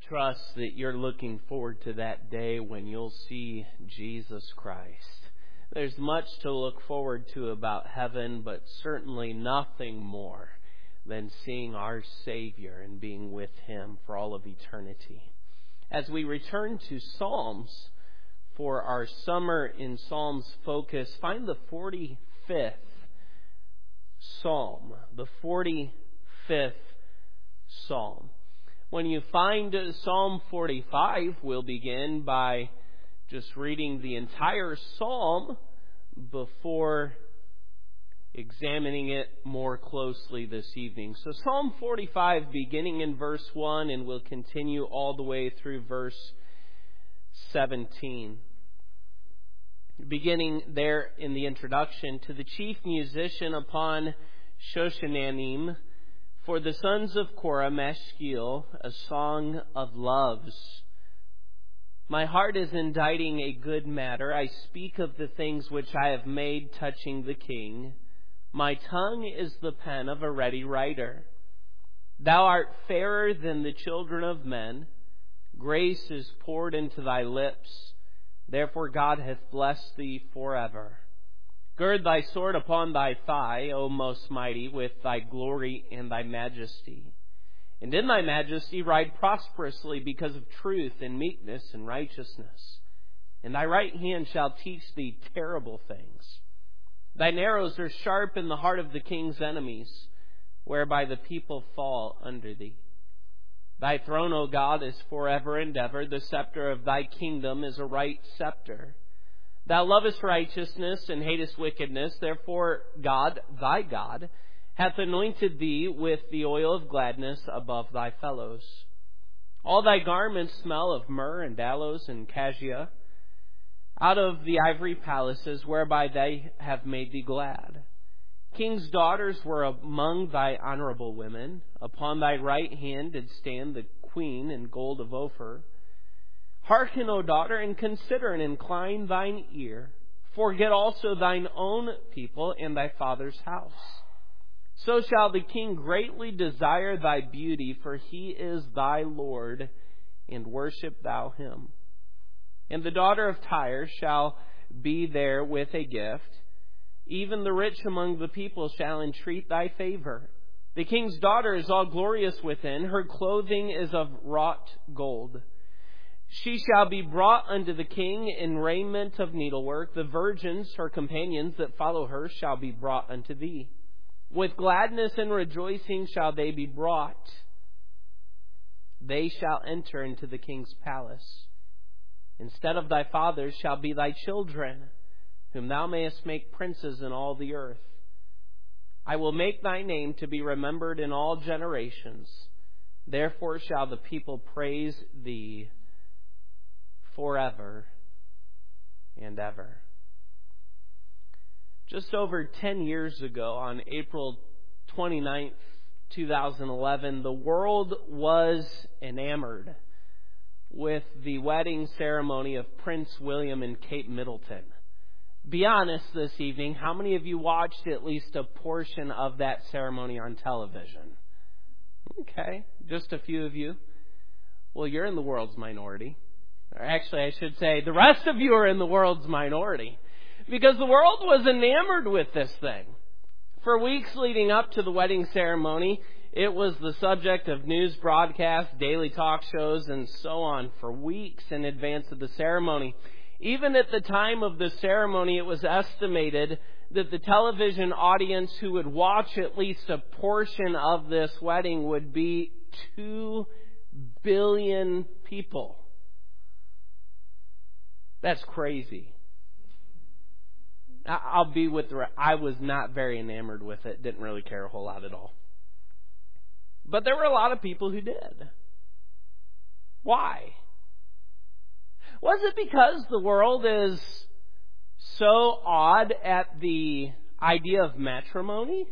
trust that you're looking forward to that day when you'll see Jesus Christ. There's much to look forward to about heaven, but certainly nothing more than seeing our Savior and being with Him for all of eternity. As we return to Psalms for our Summer in Psalms focus, find the 45th Psalm, the 45th Psalm. When you find Psalm 45, we'll begin by just reading the entire Psalm before examining it more closely this evening. So Psalm 45, beginning in verse 1, and we'll continue all the way through verse 17. Beginning there in the introduction, to the chief musician upon Shoshanim, for the sons of Korah, Mashkil, a song of loves. My heart is inditing a good matter. I speak of the things which I have made touching the king. My tongue is the pen of a ready writer. Thou art fairer than the children of men. Grace is poured into thy lips. Therefore God hath blessed thee forever. Gird thy sword upon thy thigh, O most mighty, with thy glory and thy majesty. And in thy majesty ride prosperously because of truth and meekness and righteousness. And thy right hand shall teach thee terrible things. Thine arrows are sharp in the heart of the king's enemies, whereby the people fall under thee. Thy throne, O God, is forever and ever. The scepter of thy kingdom is a right scepter. Thou lovest righteousness and hatest wickedness. Therefore God, thy God, hath anointed thee with the oil of gladness above thy fellows. All thy garments smell of myrrh and aloes and cassia, out of the ivory palaces whereby they have made thee glad. King's daughters were among thy honorable women. Upon thy right hand did stand the queen in gold of Ophir. Hearken, O daughter, and consider, and incline thine ear. Forget also thine own people and thy father's house. So shall the king greatly desire thy beauty, for he is thy Lord, and worship thou him. And the daughter of Tyre shall be there with a gift. Even the rich among the people shall entreat thy favor. The king's daughter is all glorious within. Her clothing is of wrought gold. She shall be brought unto the king in raiment of needlework. The virgins, her companions that follow her, shall be brought unto thee. With gladness and rejoicing shall they be brought. They shall enter into the king's palace. Instead of thy fathers shall be thy children, whom thou mayest make princes in all the earth. I will make thy name to be remembered in all generations. Therefore shall the people praise thee forever and ever. Just over 10 years ago, on April 29th, 2011, the world was enamored with the wedding ceremony of Prince William and Kate Middleton. Be honest this evening, how many of you watched at least a portion of that ceremony on television? Okay, just a few of you. Well, you're in the world's minority. Or actually, I should say, the rest of you are in the world's minority. Because the world was enamored with this thing. For weeks leading up to the wedding ceremony, it was the subject of news broadcasts, daily talk shows, and so on for weeks in advance of the ceremony. Even at the time of the ceremony, it was estimated that the television audience who would watch at least a portion of this wedding would be 2 billion people. That's crazy. I'll be with I was not very enamored with it. Didn't really care a whole lot at all. But there were a lot of people who did. Why? Was it because the world is so odd at the idea of matrimony?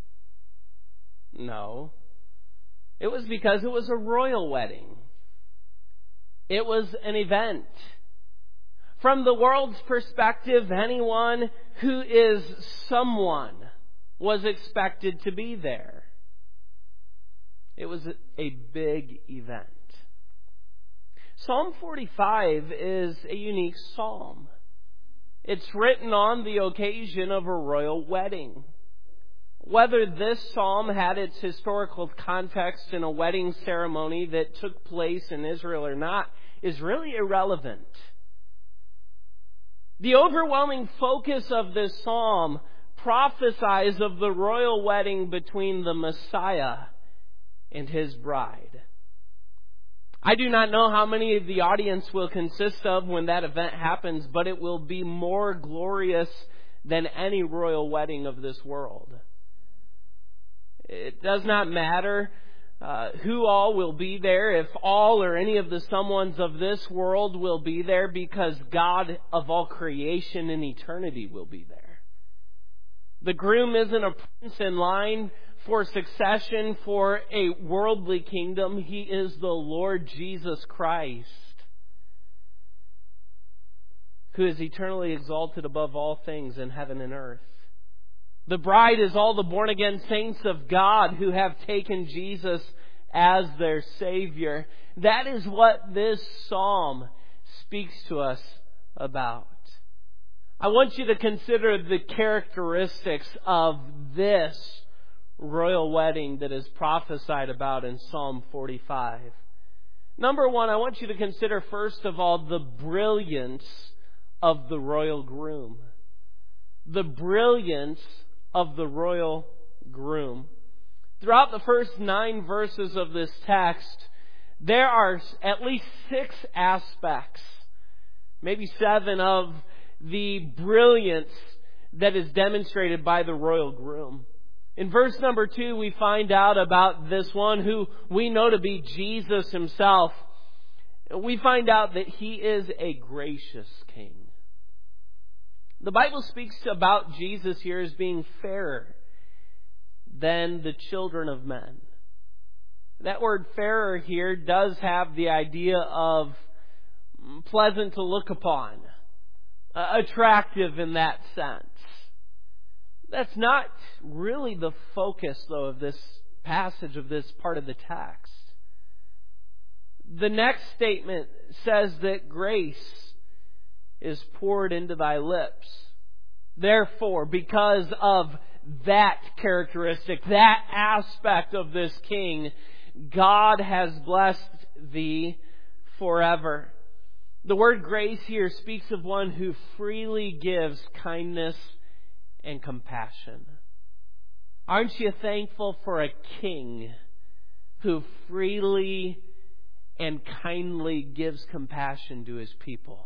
No. It was because it was a royal wedding. It was an event. From the world's perspective, anyone who is someone was expected to be there. It was a big event. Psalm 45 is a unique psalm. It's written on the occasion of a royal wedding. Whether this psalm had its historical context in a wedding ceremony that took place in Israel or not is really irrelevant. The overwhelming focus of this psalm prophesies of the royal wedding between the Messiah and His bride. I do not know how many of the audience will consist of when that event happens, but it will be more glorious than any royal wedding of this world. It does not matter who all will be there, if all or any of the someones of this world will be there, because God of all creation and eternity will be there. The groom isn't a prince in line for succession for a worldly kingdom. He is the Lord Jesus Christ, who is eternally exalted above all things in heaven and earth. The bride is all the born-again saints of God who have taken Jesus as their Savior. That is what this psalm speaks to us about. I want you to consider the characteristics of this royal wedding that is prophesied about in Psalm 45. Number one, I want you to consider first of all the brilliance of the royal groom. The brilliance of the royal groom. Throughout the first 9 verses of this text, there are at least 6 aspects, maybe 7, of the brilliance that is demonstrated by the royal groom. In verse number 2, we find out about this one who we know to be Jesus Himself. We find out that He is a gracious King. The Bible speaks about Jesus here as being fairer than the children of men. That word fairer here does have the idea of pleasant to look upon, attractive in that sense. That's not really the focus, though, of this passage, of this part of the text. The next statement says that grace is poured into thy lips. Therefore, because of that characteristic, that aspect of this King, God has blessed thee forever. The word grace here speaks of one who freely gives kindness and compassion. Aren't you thankful for a King who freely and kindly gives compassion to His people?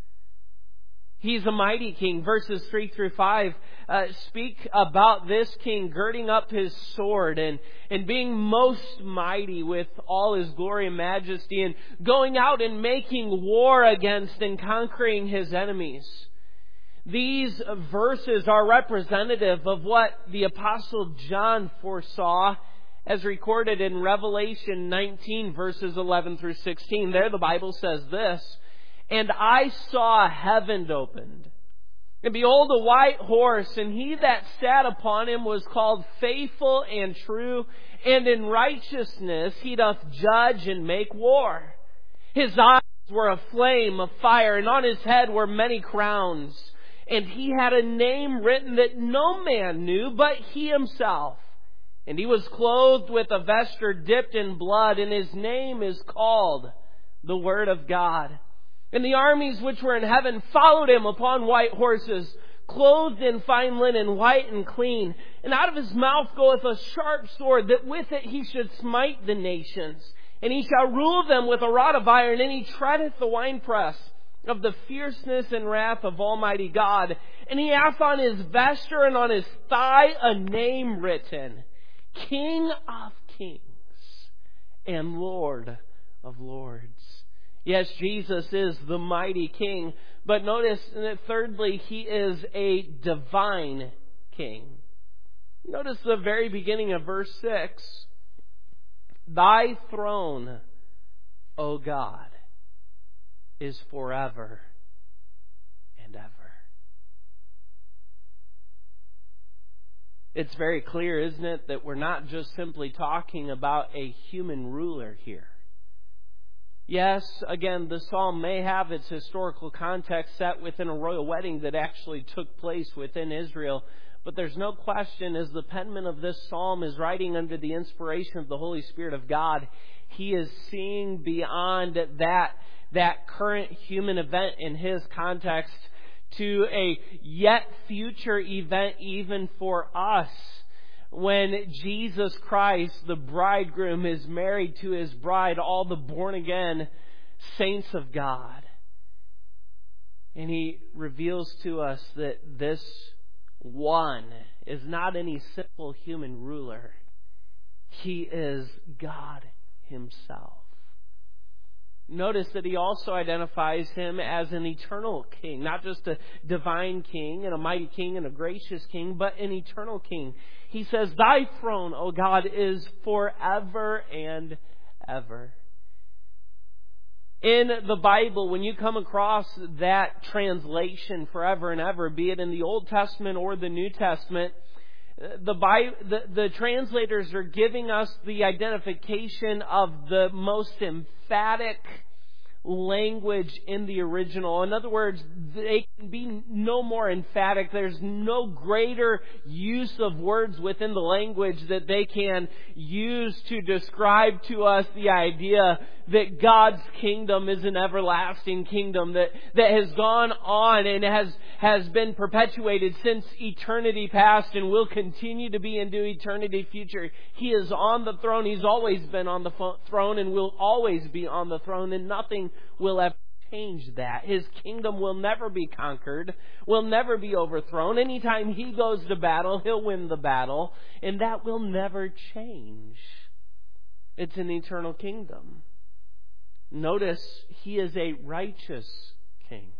He's a mighty King. Verses 3 through 5 speak about this King girding up His sword and being most mighty with all His glory and majesty, and going out and making war against and conquering His enemies. These verses are representative of what the Apostle John foresaw as recorded in Revelation 19 verses 11 through 16. There the Bible says this: "And I saw heaven opened, and behold a white horse, and he that sat upon him was called Faithful and True, and in righteousness he doth judge and make war. His eyes were a flame of fire, and on his head were many crowns. And he had a name written that no man knew but he himself. And he was clothed with a vesture dipped in blood, and his name is called the Word of God. And the armies which were in heaven followed him upon white horses, clothed in fine linen, white and clean. And out of his mouth goeth a sharp sword, that with it he should smite the nations. And he shall rule them with a rod of iron, and he treadeth the winepress of the fierceness and wrath of Almighty God. And he hath on his vesture and on his thigh a name written, King of Kings and Lord of Lords." Yes, Jesus is the mighty King. But notice that thirdly, He is a divine King. Notice the very beginning of verse 6. "Thy throne, O God, is forever and ever." It's very clear, isn't it, that we're not just simply talking about a human ruler here. Yes, again, the psalm may have its historical context set within a royal wedding that actually took place within Israel. But there's no question, as the penman of this psalm is writing under the inspiration of the Holy Spirit of God, he is seeing beyond that current human event in his context to a yet future event even for us. When Jesus Christ, the bridegroom, is married to his bride, all the born-again saints of God. And he reveals to us that this one is not any simple human ruler. He is God Himself. Notice that he also identifies him as an eternal king, not just a divine king and a mighty king and a gracious king, but an eternal king. He says, "Thy throne, O God, is forever and ever." In the Bible, when you come across that translation, forever and ever, be it in the Old Testament or the New Testament, the translators are giving us the identification of the most emphatic language in the original. In other words, they can be no more emphatic. There's no greater use of words within the language that they can use to describe to us the idea that God's kingdom is an everlasting kingdom that has gone on and has been perpetuated since eternity past and will continue to be into eternity future. He is on the throne. He's always been on the throne and will always be on the throne, and nothing will ever change that. His kingdom will never be conquered, will never be overthrown. Anytime He goes to battle, He'll win the battle, and that will never change. It's an eternal kingdom. Notice He is a righteous king.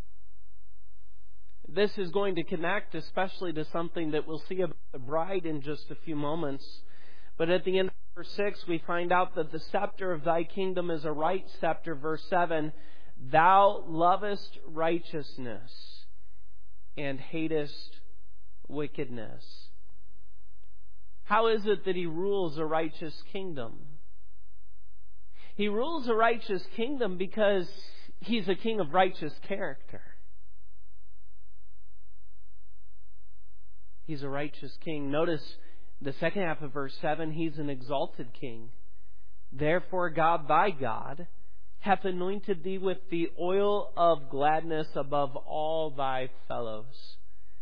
This is going to connect especially to something that we'll see about the bride in just a few moments. But at the end of verse 6, we find out that the scepter of Thy kingdom is a right scepter. Verse 7, Thou lovest righteousness and hatest wickedness. How is it that He rules a righteous kingdom? He rules a righteous kingdom because He's a king of righteous character. He's a righteous king. Notice the second half of verse 7, He's an exalted king. Therefore God, Thy God, hath anointed Thee with the oil of gladness above all Thy fellows.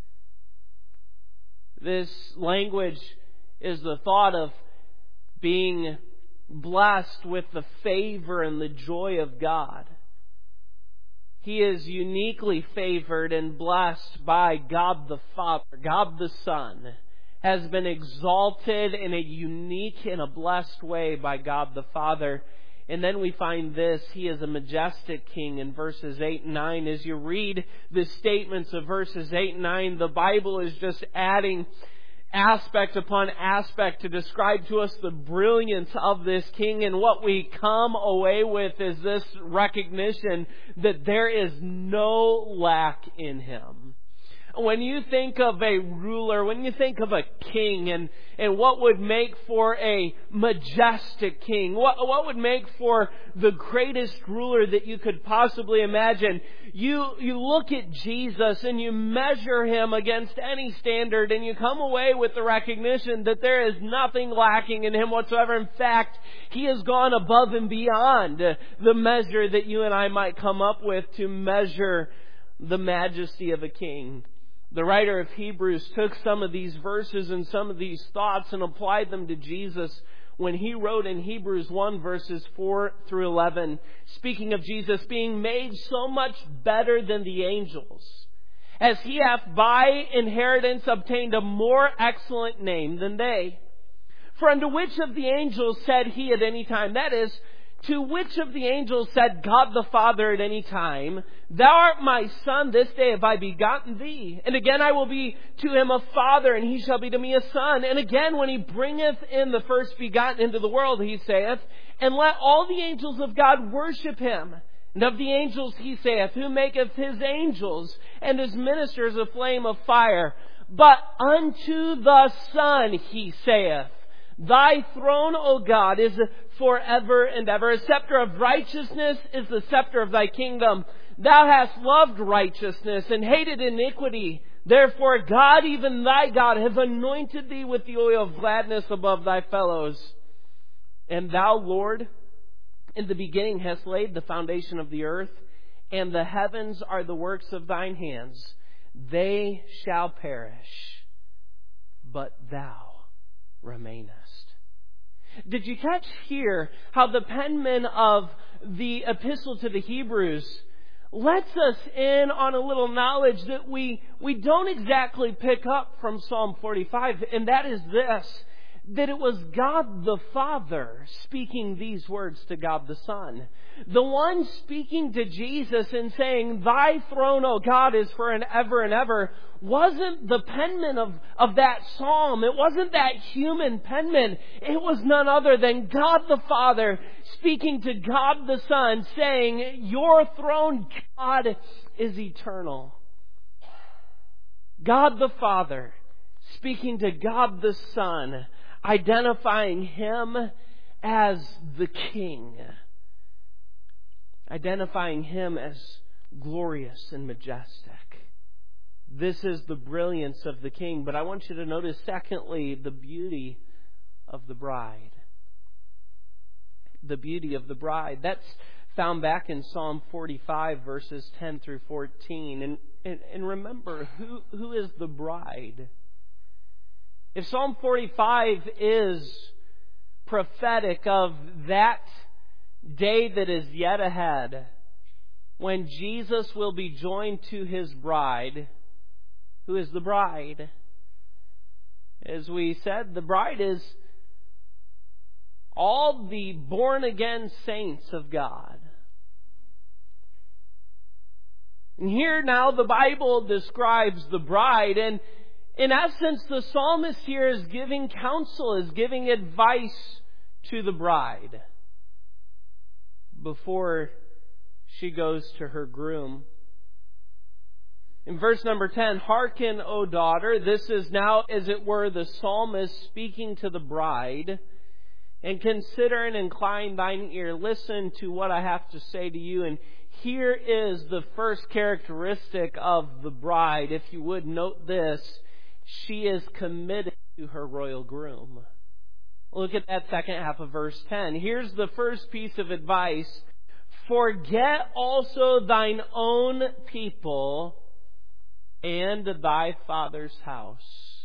This language is the thought of being blessed with the favor and the joy of God. He is uniquely favored and blessed by God the Father. God the Son has been exalted in a unique and a blessed way by God the Father. And then we find this, He is a majestic king in verses 8 and 9. As you read the statements of verses 8 and 9, the Bible is just adding aspect upon aspect to describe to us the brilliance of this king. And what we come away with is this recognition that there is no lack in Him. When you think of a ruler, when you think of a king and what would make for a majestic king, what would make for the greatest ruler that you could possibly imagine, you look at Jesus and you measure Him against any standard and you come away with the recognition that there is nothing lacking in Him whatsoever. In fact, He has gone above and beyond the measure that you and I might come up with to measure the majesty of a king. The writer of Hebrews took some of these verses and some of these thoughts and applied them to Jesus when he wrote in Hebrews 1 verses 4 through 11, speaking of Jesus being made so much better than the angels, as He hath by inheritance obtained a more excellent name than they. For unto which of the angels said He at any time, that is, to which of the angels said God the Father at any time, Thou art my Son, this day have I begotten Thee. And again I will be to him a father, and he shall be to me a son. And again when He bringeth in the first begotten into the world, He saith, And let all the angels of God worship Him. And of the angels He saith, Who maketh His angels and His ministers a flame of fire. But unto the Son He saith, Thy throne, O God, is forever and ever. A scepter of righteousness is the scepter of thy kingdom. Thou hast loved righteousness and hated iniquity. Therefore God, even thy God, hath anointed thee with the oil of gladness above thy fellows. And thou, Lord, in the beginning hast laid the foundation of the earth, and the heavens are the works of thine hands. They shall perish, but thou remainest. Did you catch here how the penman of the epistle to the Hebrews lets us in on a little knowledge that we don't exactly pick up from Psalm 45, and that is this, that it was God the Father speaking these words to God the Son. The one speaking to Jesus and saying, Thy throne, O God, is for an ever and ever, wasn't the penman of that psalm. It wasn't that human penman. It was none other than God the Father speaking to God the Son, saying, Your throne, God, is eternal. God the Father speaking to God the Son, identifying Him as the King. Identifying Him as glorious and majestic. This is the brilliance of the King. But I want you to notice, secondly, the beauty of the bride. The beauty of the bride. That's found back in Psalm 45, verses 10 through 14. And remember, who is the bride? If Psalm 45 is prophetic of that day that is yet ahead, when Jesus will be joined to His bride, who is the bride? As we said, the bride is all the born-again saints of God. And here now the Bible describes the bride, and in essence the psalmist here is giving counsel, is giving advice to the bride before she goes to her groom. In verse number 10, Hearken, O daughter. This is now, as it were, the psalmist speaking to the bride. And consider and incline thine ear. Listen to what I have to say to you. And here is the first characteristic of the bride. If you would note this, she is committed to her royal groom. Look at that second half of verse 10. Here's the first piece of advice. Forget also thine own people and thy father's house.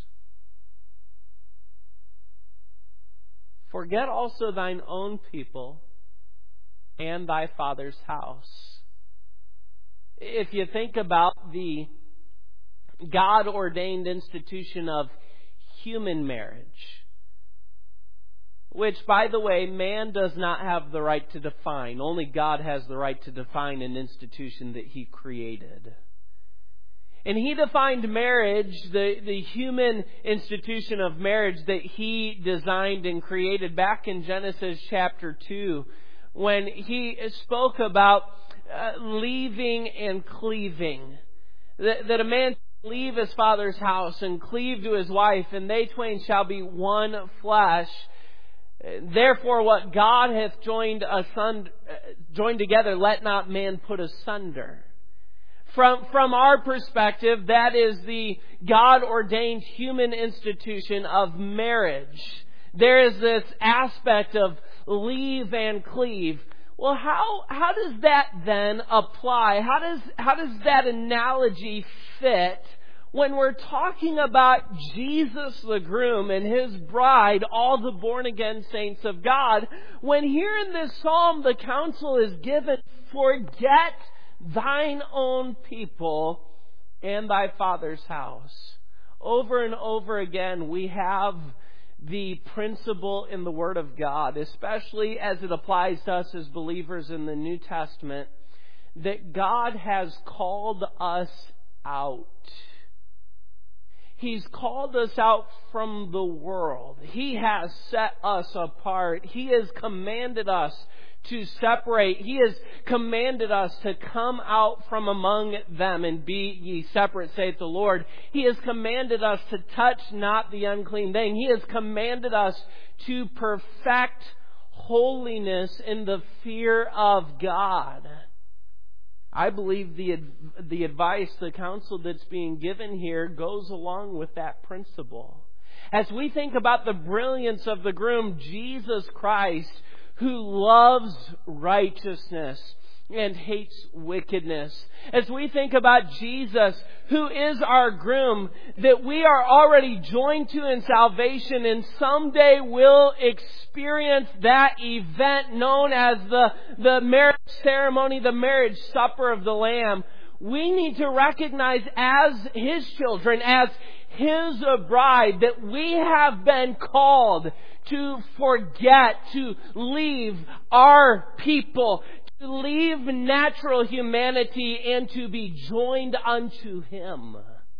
Forget also thine own people and thy father's house. If you think about the God-ordained institution of human marriage, which, by the way, man does not have the right to define. Only God has the right to define an institution that He created. And He defined marriage, the human institution of marriage that He designed and created back in Genesis chapter 2, when He spoke about leaving and cleaving. That a man shall leave his father's house and cleave to his wife, and they twain shall be one flesh. Therefore, what God hath joined together, let not man put asunder. From our perspective, that is the God-ordained human institution of marriage. There is this aspect of leave and cleave. Well, how does that then apply? How does that analogy fit when we're talking about Jesus the groom and His bride, all the born-again saints of God, when here in this psalm the counsel is given, forget thine own people and thy father's house. Over and over again we have the principle in the Word of God, especially as it applies to us as believers in the New Testament, that God has called us out. He's called us out from the world. He has set us apart. He has commanded us to separate. He has commanded us to come out from among them and be ye separate, saith the Lord. He has commanded us to touch not the unclean thing. He has commanded us to perfect holiness and the fear of God. I believe the advice, the counsel that's being given here goes along with that principle. As we think about the brilliance of the groom, Jesus Christ, who loves righteousness and hates wickedness. As we think about Jesus, who is our groom, that we are already joined to in salvation and someday will experience that event known as the marriage ceremony, the marriage supper of the Lamb. We need to recognize as His children, as His bride, that we have been called to forget, to leave our people, to leave natural humanity and to be joined unto Him.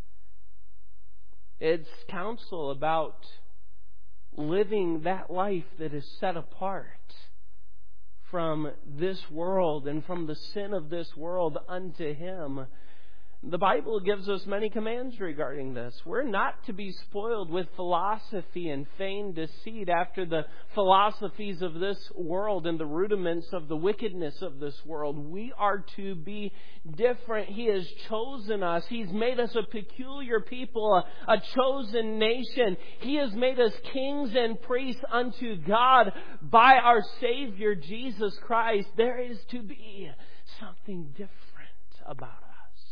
It's counsel about living that life that is set apart from this world and from the sin of this world unto Him. The Bible gives us many commands regarding this. We're not to be spoiled with philosophy and feigned deceit after the philosophies of this world and the rudiments of the wickedness of this world. We are to be different. He has chosen us. He's made us a peculiar people, a chosen nation. He has made us kings and priests unto God by our Savior Jesus Christ. There is to be something different about us.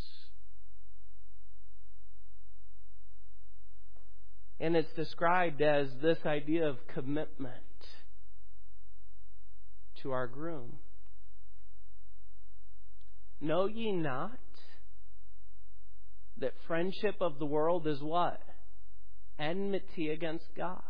And it's described as this idea of commitment to our groom. Know ye not that friendship of the world is what? Enmity against God.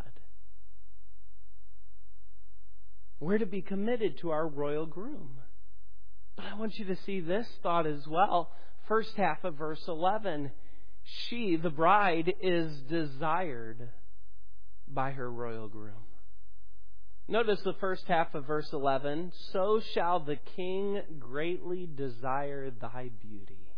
We're to be committed to our royal groom. But I want you to see this thought as well. First half of verse 11. She, the bride, is desired by her royal groom. Notice the first half of verse 11. So shall the king greatly desire thy beauty.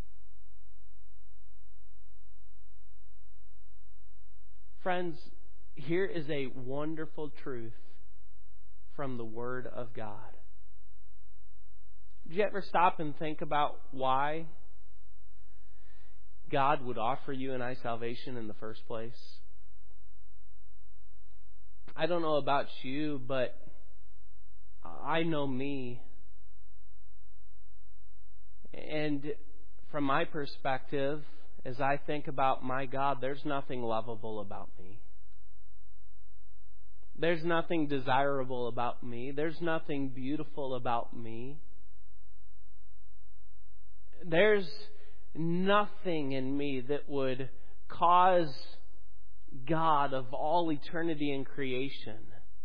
Friends, here is a wonderful truth from the Word of God. Did you ever stop and think about why God would offer you and I salvation in the first place? I don't know about you, but I know me. And from my perspective, as I think about my God, there's nothing lovable about me. There's nothing desirable about me. There's nothing beautiful about me. There's nothing in me that would cause God of all eternity and creation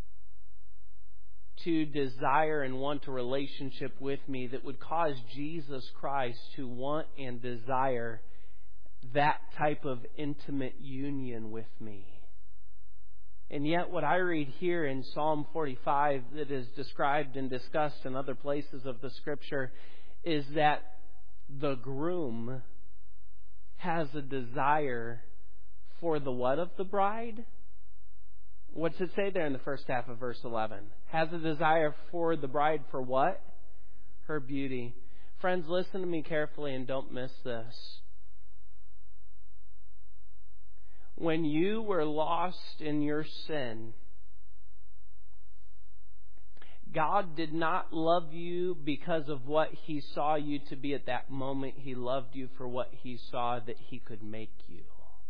to desire and want a relationship with me, that would cause Jesus Christ to want and desire that type of intimate union with me. And yet what I read here in Psalm 45 that is described and discussed in other places of the Scripture is that the groom has a desire for the what of the bride? What's it say there in the first half of verse 11? Has a desire for the bride for what? Her beauty. Friends, listen to me carefully and don't miss this. When you were lost in your sin, God did not love you because of what He saw you to be at that moment. He loved you for what He saw that He could make you.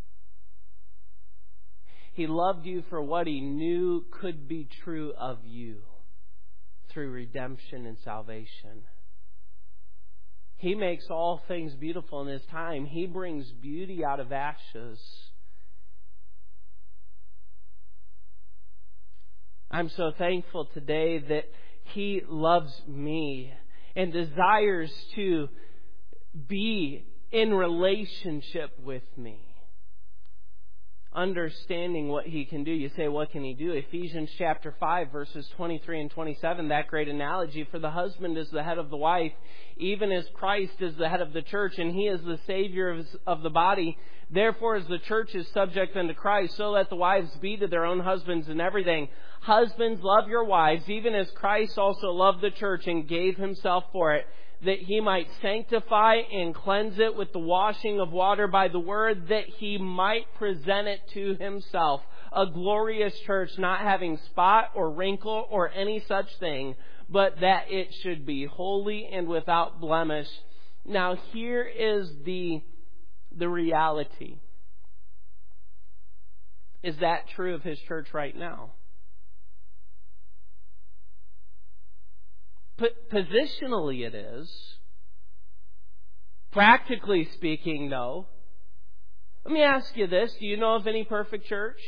He loved you for what He knew could be true of you through redemption and salvation. He makes all things beautiful in His time. He brings beauty out of ashes. I'm so thankful today that He loves me and desires to be in relationship with me. Understanding what He can do. You say, what can He do? Ephesians chapter 5, verses 23 and 27, that great analogy. For the husband is the head of the wife, even as Christ is the head of the church, and He is the Savior of the body. Therefore, as the church is subject unto Christ, so let the wives be to their own husbands in everything. Husbands, love your wives, even as Christ also loved the church and gave himself for it, that he might sanctify and cleanse it with the washing of water by the word, that he might present it to himself, a glorious church, not having spot or wrinkle or any such thing, but that it should be holy and without blemish. Now here is the reality. Is that true of his church right now? Positionally it is. Practically speaking, no. Let me ask you this. Do you know of any perfect church?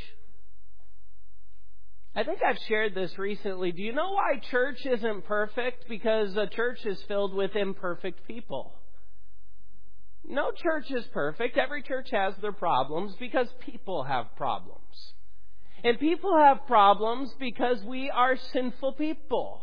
I think I've shared this recently. Do you know why church isn't perfect? Because a church is filled with imperfect people. No church is perfect. Every church has their problems because people have problems. And people have problems because we are sinful people.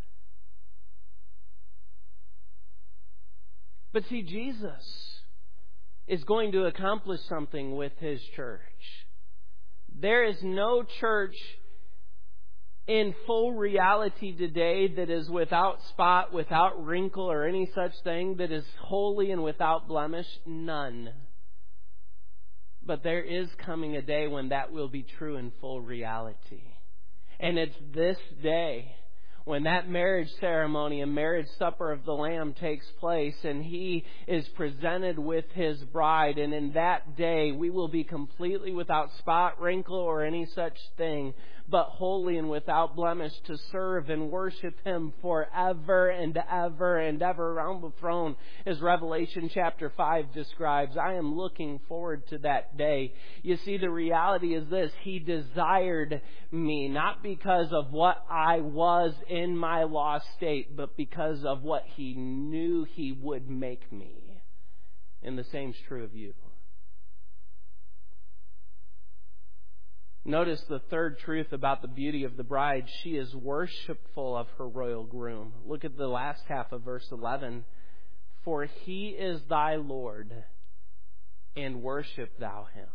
But see, Jesus is going to accomplish something with his church. There is no church in full reality today that is without spot, without wrinkle, or any such thing, that is holy and without blemish. None. But there is coming a day when that will be true in full reality. And it's this day when that marriage ceremony and marriage supper of the Lamb takes place and he is presented with his bride. And in that day we will be completely without spot, wrinkle, or any such thing, but holy and without blemish, to serve and worship him forever and ever and ever around the throne, as Revelation chapter 5 describes. I am looking forward to that day. You see, the reality is this: he desired me, not because of what I was in my lost state, but because of what he knew he would make me. And the same is true of you. Notice the third truth about the beauty of the bride. She is worshipful of her royal groom. Look at the last half of verse 11. For he is thy Lord, and worship thou him.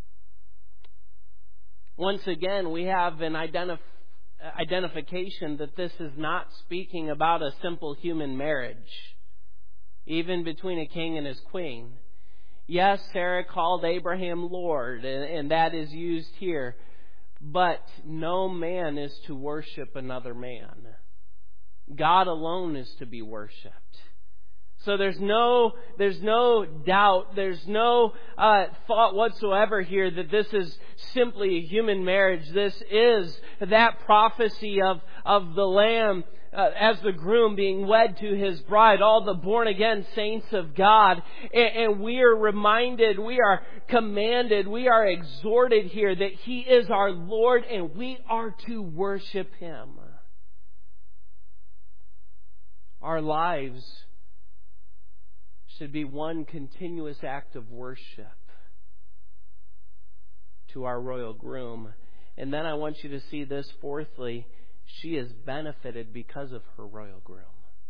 Once again, we have an identification that this is not speaking about a simple human marriage, even between a king and his queen. Yes, Sarah called Abraham Lord, and that is used here. But no man is to worship another man. God alone is to be worshipped. So there's no doubt, there's no thought whatsoever here that this is simply a human marriage. This is that prophecy of the Lamb as the groom being wed to his bride, all the born-again saints of God. And we are reminded, we are commanded, we are exhorted here that he is our Lord and we are to worship him. Our lives should be one continuous act of worship to our royal groom. And then I want you to see this fourthly: she is benefited because of her royal groom.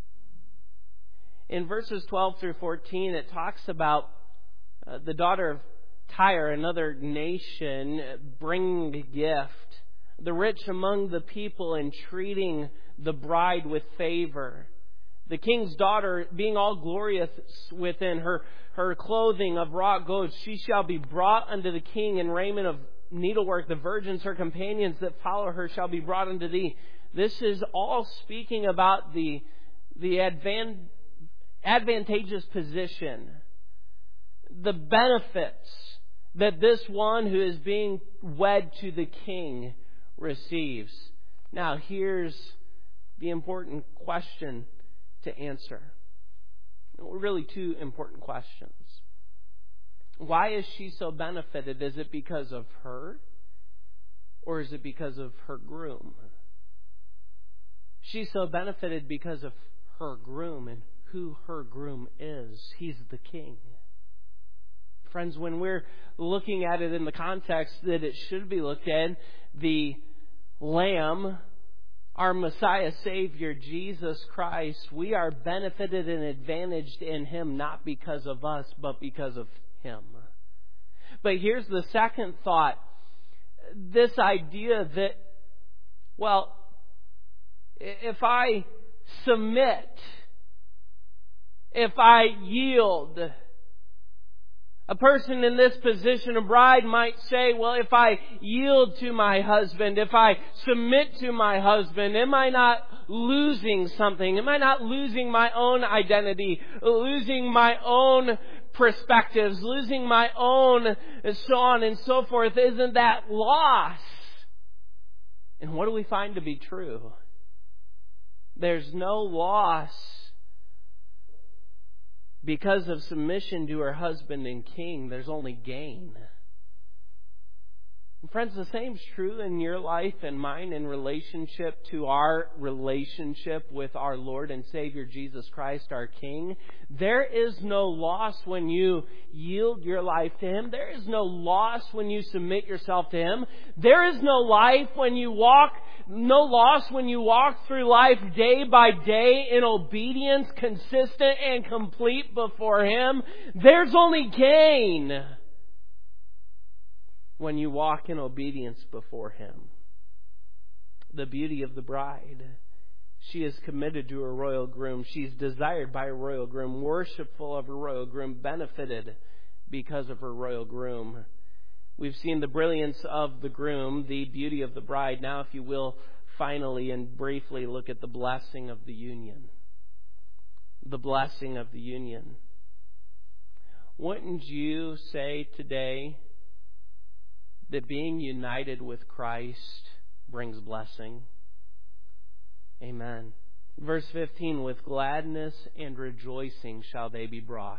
In verses 12 through 14, it talks about the daughter of Tyre, another nation, bringing a gift. The rich among the people entreating the bride with favor. The king's daughter being all glorious within her clothing of wrought gold. She shall be brought unto the king in raiment of needlework. The virgins, her companions that follow her, shall be brought unto thee. This is all speaking about the advantageous position, the benefits that this one who is being wed to the king receives. Now, here's the important question to answer. Really, two important questions. Why is she so benefited? Is it because of her, or is it because of her groom? She's so benefited because of her groom, and who her groom is. He's the king. Friends, when we're looking at it in the context that it should be looked at, the Lamb, our Messiah Savior, Jesus Christ, we are benefited and advantaged in him, not because of us, but because of him. But here's the second thought. This idea that well, if I submit, if I yield, a person in this position, a bride, might say, well, if I yield to my husband, if I submit to my husband, am I not losing something? Am I not losing my own identity, losing my own perspectives, losing my own so on and so forth? Isn't that loss? And what do we find to be true? There's no loss because of submission to her husband and king. There's only gain. And friends, the same is true in your life and mine in relationship to our relationship with our Lord and Savior Jesus Christ, our King. There is no loss when you yield your life to Him. There is no loss when you submit yourself to Him. There is no loss when you walk through life day by day in obedience, consistent and complete before Him. There's only gain when you walk in obedience before Him. The beauty of the bride. She is committed to her royal groom. She's desired by her royal groom, worshipful of her royal groom, benefited because of her royal groom. We've seen the brilliance of the groom, the beauty of the bride. Now, if you will, finally and briefly look at the blessing of the union. The blessing of the union. Wouldn't you say today that being united with Christ brings blessing? Amen. Verse 15, with gladness and rejoicing shall they be brought.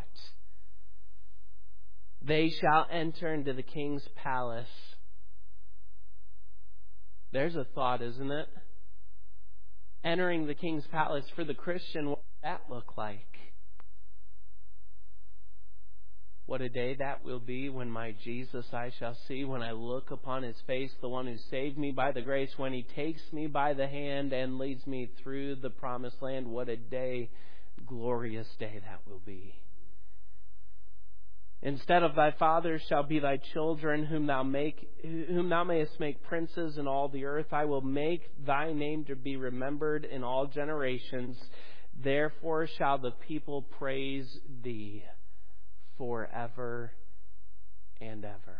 They shall enter into the king's palace. There's a thought, isn't it? Entering the king's palace for the Christian, what does that look like? What a day that will be when my Jesus I shall see, when I look upon His face, the one who saved me by the grace, when He takes me by the hand and leads me through the promised land. What a day, glorious day that will be. Instead of thy fathers shall be thy children, whom thou mayest make princes in all the earth. I will make thy name to be remembered in all generations. Therefore shall the people praise thee forever and ever.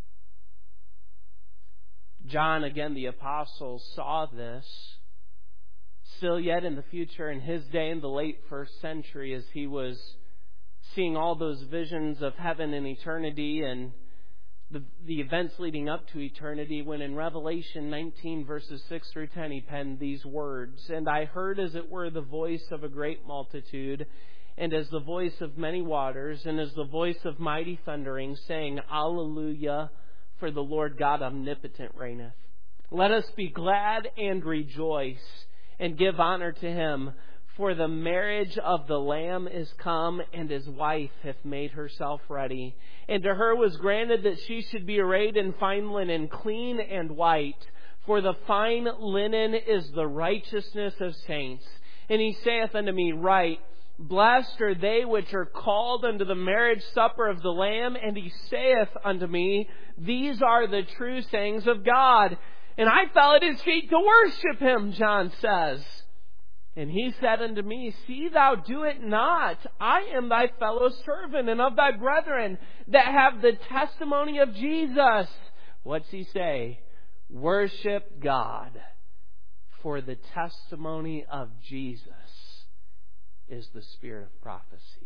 John, again, the apostle, saw this still yet in the future in his day in the late first century as he was seeing all those visions of heaven and eternity and the events leading up to eternity, when in Revelation 19 verses 6 through 10 he penned these words, "And I heard as it were the voice of a great multitude, and as the voice of many waters, and as the voice of mighty thundering, saying, Alleluia, for the Lord God omnipotent reigneth. Let us be glad and rejoice, and give honor to Him, for the marriage of the Lamb is come, and His wife hath made herself ready. And to her was granted that she should be arrayed in fine linen, clean and white, for the fine linen is the righteousness of saints. And He saith unto me, Write, Blessed are they which are called unto the marriage supper of the Lamb. And He saith unto me, These are the true sayings of God. And I fell at His feet to worship Him, John says. And He said unto me, See thou do it not. I am thy fellow servant and of thy brethren that have the testimony of Jesus. What's He say? Worship God. For the testimony of Jesus is the spirit of prophecy.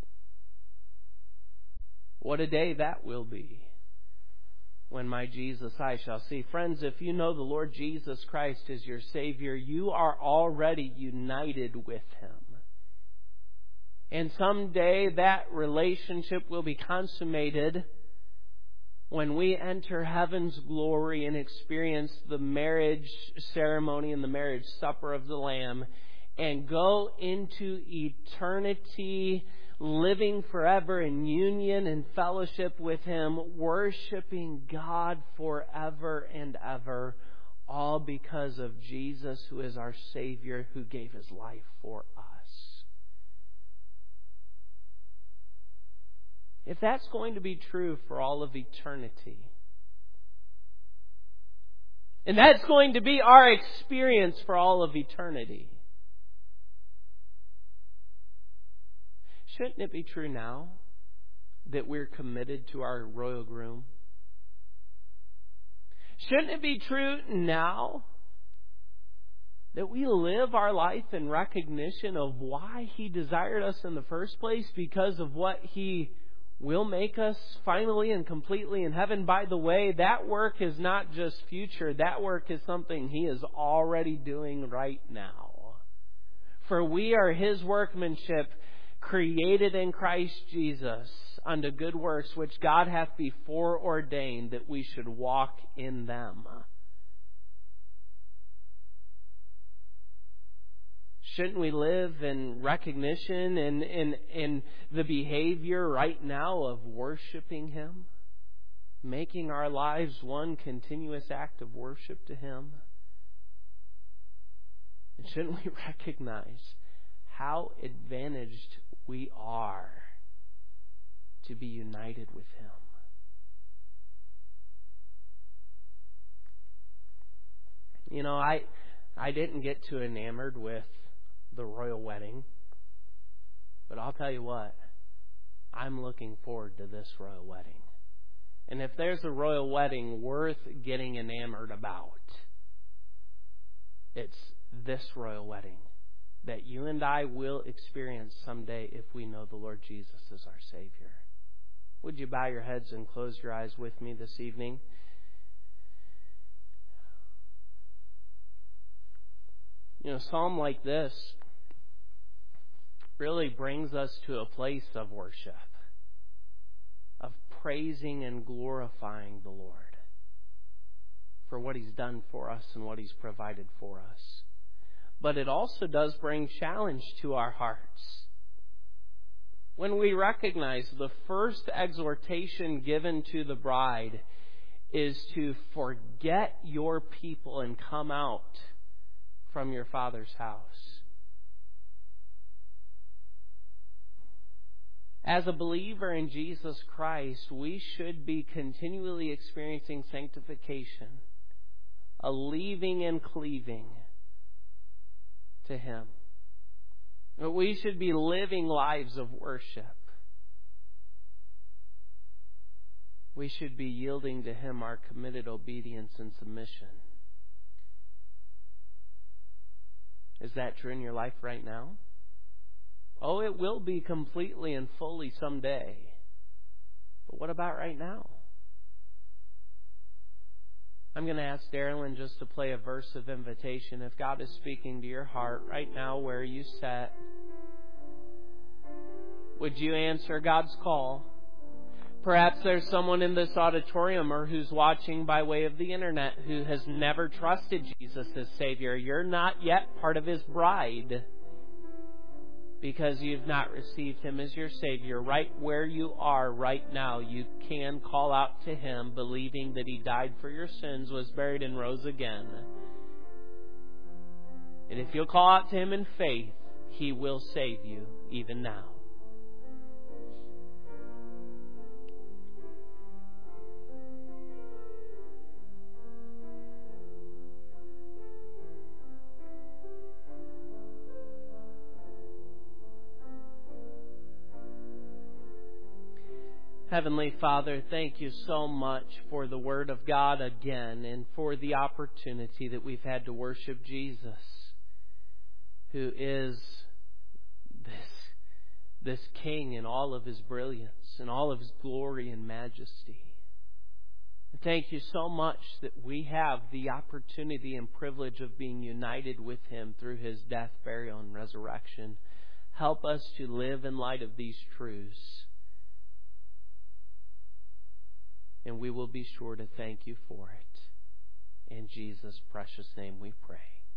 What a day that will be when my Jesus I shall see. Friends, if you know the Lord Jesus Christ as your Savior, you are already united with Him. And someday that relationship will be consummated when we enter heaven's glory and experience the marriage ceremony and the marriage supper of the Lamb, and go into eternity living forever in union and fellowship with Him, worshiping God forever and ever, all because of Jesus, who is our Savior, who gave His life for us. If that's going to be true for all of eternity, And that's going to be our experience for all of eternity. Shouldn't it be true now that we're committed to our royal groom? Shouldn't it be true now that we live our life in recognition of why He desired us in the first place, because of what He will make us finally and completely in heaven? By the way, that work is not just future. That work is something He is already doing right now. For we are His workmanship, created in Christ Jesus unto good works, which God hath before ordained that we should walk in them. Shouldn't we live in recognition and in the behavior right now of worshiping Him? Making our lives one continuous act of worship to Him? And shouldn't we recognize how advantaged we are to be united with Him? You know, I didn't get too enamored with the royal wedding, but I'll tell you what, I'm looking forward to this royal wedding. And if there's a royal wedding worth getting enamored about, it's this royal wedding that you and I will experience someday if we know the Lord Jesus as our Savior. Would you bow your heads and close your eyes with me this evening? You know, a psalm like this really brings us to a place of worship, of praising and glorifying the Lord for what He's done for us and what He's provided for us. But it also does bring challenge to our hearts. When we recognize the first exhortation given to the bride is to forget your people and come out from your Father's house. As a believer in Jesus Christ, we should be continually experiencing sanctification, a leaving and cleaving to Him. We should be living lives of worship. We should be yielding to Him our committed obedience and submission. Is that true in your life right now? Oh, it will be completely and fully someday. But what about right now? I'm going to ask Darylyn just to play a verse of invitation. If God is speaking to your heart right now where you sat, would you answer God's call? Perhaps there's someone in this auditorium or who's watching by way of the internet who has never trusted Jesus as Savior. You're not yet part of His bride because you've not received Him as your Savior. Right where you are right now, you can call out to Him, believing that He died for your sins, was buried, and rose again. And if you'll call out to Him in faith, He will save you even now. Heavenly Father, thank You so much for the Word of God again and for the opportunity that we've had to worship Jesus, who is this King in all of His brilliance and all of His glory and majesty. And thank You so much that we have the opportunity and privilege of being united with Him through His death, burial, and resurrection. Help us to live in light of these truths. And we will be sure to thank You for it. In Jesus' precious name we pray.